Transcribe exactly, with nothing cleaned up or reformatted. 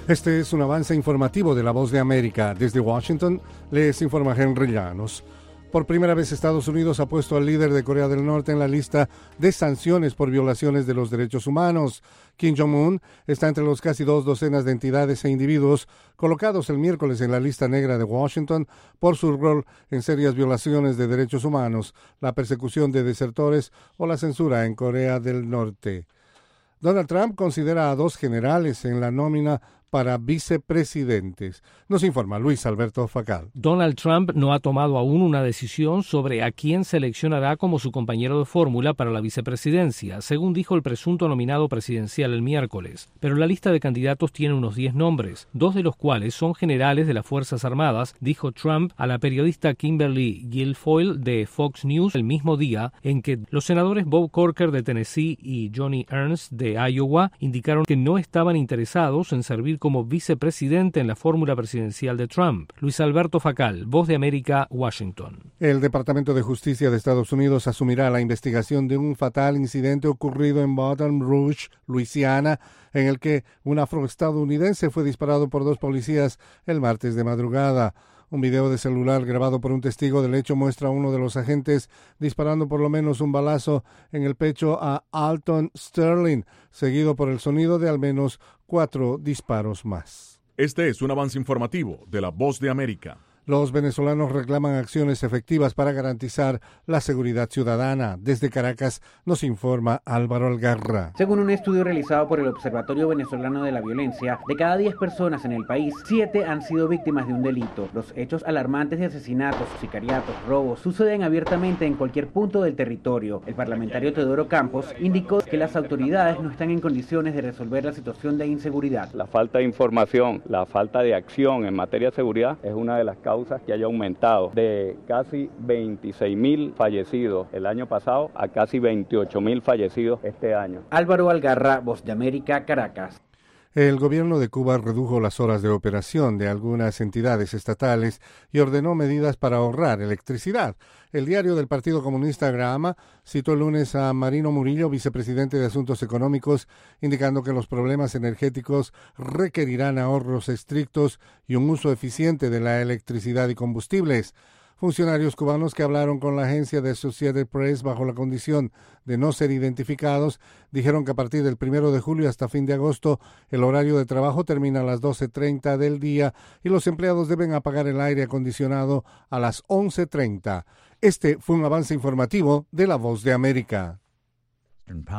Este es un avance informativo de La Voz de América. Desde Washington les informa Henry Llanos. Por primera vez Estados Unidos ha puesto al líder de Corea del Norte en la lista de sanciones por violaciones de los derechos humanos. Kim Jong-un está entre los casi dos docenas de entidades e individuos colocados el miércoles en la lista negra de Washington por su rol en serias violaciones de derechos humanos, la persecución de desertores o la censura en Corea del Norte. Donald Trump considera a dos generales en la nómina para vicepresidentes. Nos informa Luis Alberto Facal. Donald Trump no ha tomado aún una decisión sobre a quién seleccionará como su compañero de fórmula para la vicepresidencia, según dijo el presunto nominado presidencial el miércoles. Pero la lista de candidatos tiene unos diez nombres, dos de los cuales son generales de las Fuerzas Armadas, dijo Trump a la periodista Kimberly Guilfoyle de Fox News el mismo día en que los senadores Bob Corker de Tennessee y Johnny Ernst de Iowa indicaron que no estaban interesados en servir como vicepresidente en la fórmula presidencial de Trump. Luis Alberto Facal, Voz de América, Washington. El Departamento de Justicia de Estados Unidos asumirá la investigación de un fatal incidente ocurrido en Baton Rouge, Luisiana, en el que un afroestadounidense fue disparado por dos policías el martes de madrugada. Un video de celular grabado por un testigo del hecho muestra a uno de los agentes disparando por lo menos un balazo en el pecho a Alton Sterling, seguido por el sonido de al menos cuatro disparos más. Este es un avance informativo de La Voz de América. Los venezolanos reclaman acciones efectivas para garantizar la seguridad ciudadana. Desde Caracas nos informa Álvaro Algarra. Según un estudio realizado por el Observatorio Venezolano de la Violencia, de cada diez personas en el país, siete han sido víctimas de un delito. Los hechos alarmantes de asesinatos, sicariatos, robos suceden abiertamente en cualquier punto del territorio. El parlamentario Teodoro Campos indicó que las autoridades no están en condiciones de resolver la situación de inseguridad. La falta de información, la falta de acción en materia de seguridad es una de las causas que haya aumentado de casi veintiséis mil fallecidos el año pasado a casi veintiocho mil fallecidos este año. Álvaro Algarra, Voz de América, Caracas. El gobierno de Cuba redujo las horas de operación de algunas entidades estatales y ordenó medidas para ahorrar electricidad. El diario del Partido Comunista Gramma citó el lunes a Marino Murillo, vicepresidente de Asuntos Económicos, indicando que los problemas energéticos requerirán ahorros estrictos y un uso eficiente de la electricidad y combustibles. Funcionarios cubanos que hablaron con la agencia de Associated Press bajo la condición de no ser identificados dijeron que a partir del primero de julio hasta fin de agosto el horario de trabajo termina a las doce treinta del día y los empleados deben apagar el aire acondicionado a las once treinta. Este fue un avance informativo de La Voz de América.